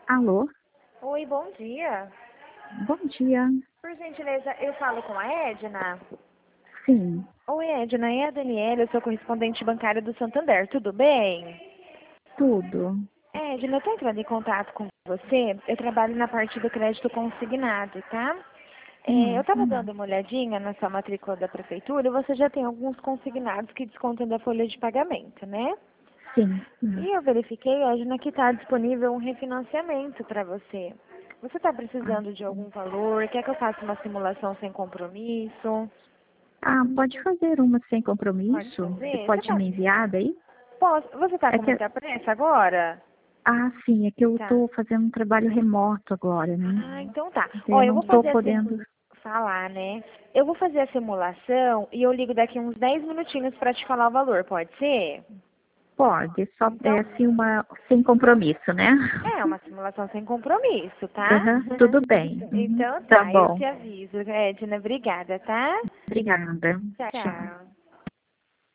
Alô? Oi, bom dia. Bom dia. Por gentileza, eu falo com a Edna. Sim, Oi, Edna, é a Daniela, eu sou correspondente bancária do Santander, tudo bem? tudo. Edna, eu tô entrando em contato com você, eu trabalho na parte do crédito consignado, tá? Eu tava dando uma olhadinha na sua matrícula da prefeitura e você já tem alguns consignados que descontam da folha de pagamento, né? Sim. E eu verifiquei, Edna, que está disponível um refinanciamento para você. Você está precisando de algum valor? Quer que eu faça uma simulação sem compromisso? Pode fazer uma sem Pode compromisso? Você fazer? pode me enviar daí? Posso? Você está É com que, muita pressa agora? sim, é que eu Tá. estou fazendo um trabalho remoto agora, né? Ah, então tá. Ó, Eu eu não vou estou fazer assim, podendo. falar, né? Eu vou fazer a simulação e eu ligo daqui uns 10 minutinhos para te falar o valor, pode ser? Pode, só é Então, assim uma sem compromisso, né? é uma simulação sem compromisso, tá? Aham, tudo bem. Então Tá tá, eu bom. te aviso, Edna. Obrigada, tá? Obrigada. Tchau, Tchau. tchau.